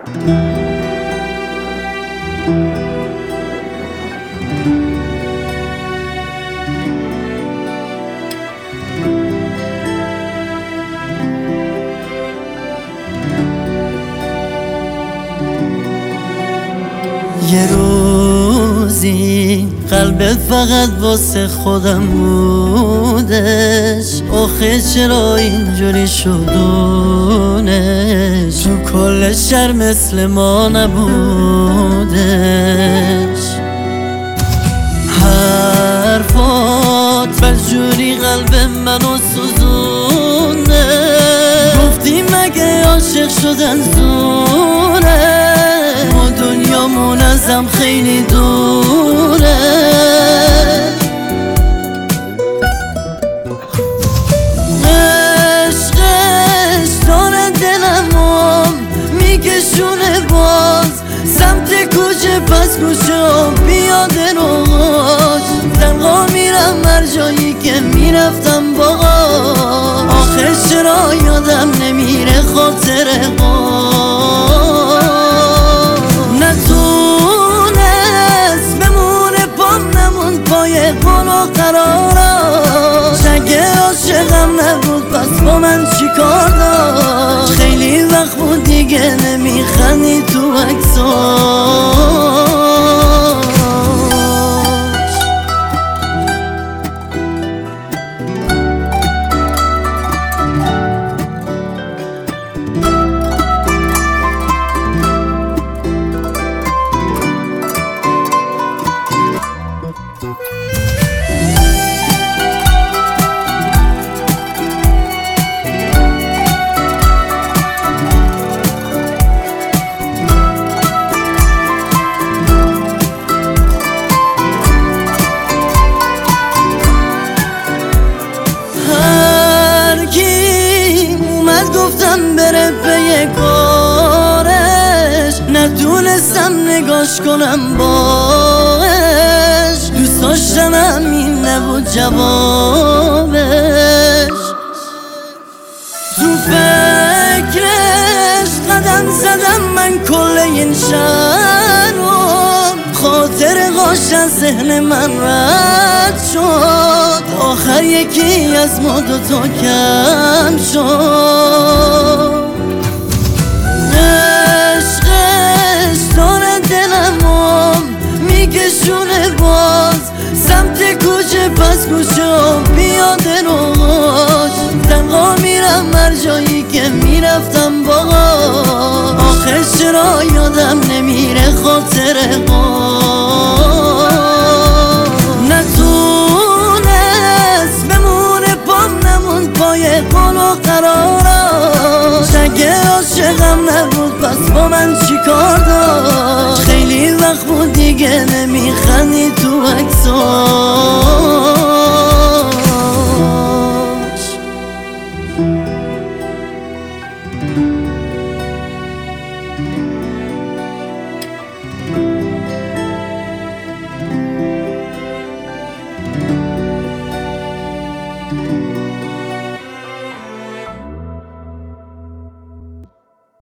یه روزی قلبت فقط واسه خودم بودش، آخه چرا اینجوری شدونش؟ تو کل شهر مثل ما نبودش. حرفات بدجوری قلب منو سوزونه، گفتی مگه عاشق شدن زوره؟ ما دنیامون ازم خیلی دوره. عشقش داره دلمم میکشونه باز، سمت کوچه پس کوچه بیاد روش. تنها میرم هر جایی که میرفتم باهاش، آخه چرا یادم نمیره خاطره نتونست بمونه پام، نمون پای قول و قراراش. اگه عاشقم نبود پس با من چی کار داشت؟ خیلی وقت بود دیگه نمیخندی تو عکساش. گفتم بره پی کارش، ندونستم نگاش کنم باش. دوست داشتنم این نبود جوابش. تو فکرش قدم زدم من کل این شهرم، خاطر غاش از ذهن من رد شد. آخر یکی از ما دوتا کم شد. عشقش داره دلمم میکشونه باز، سمت کوچه پس کوچه بیاد روش. تنها میرم هر جایی که میرفتم باهاش، آخه چرا یادم نمیره خاطره نتونست بمونه پام، نمون پای قول و قراراش. اگه عاشقم نبود پس با من چی کار داشت؟ خیلی وقت بود دیگه نمیخندی تو عکساش.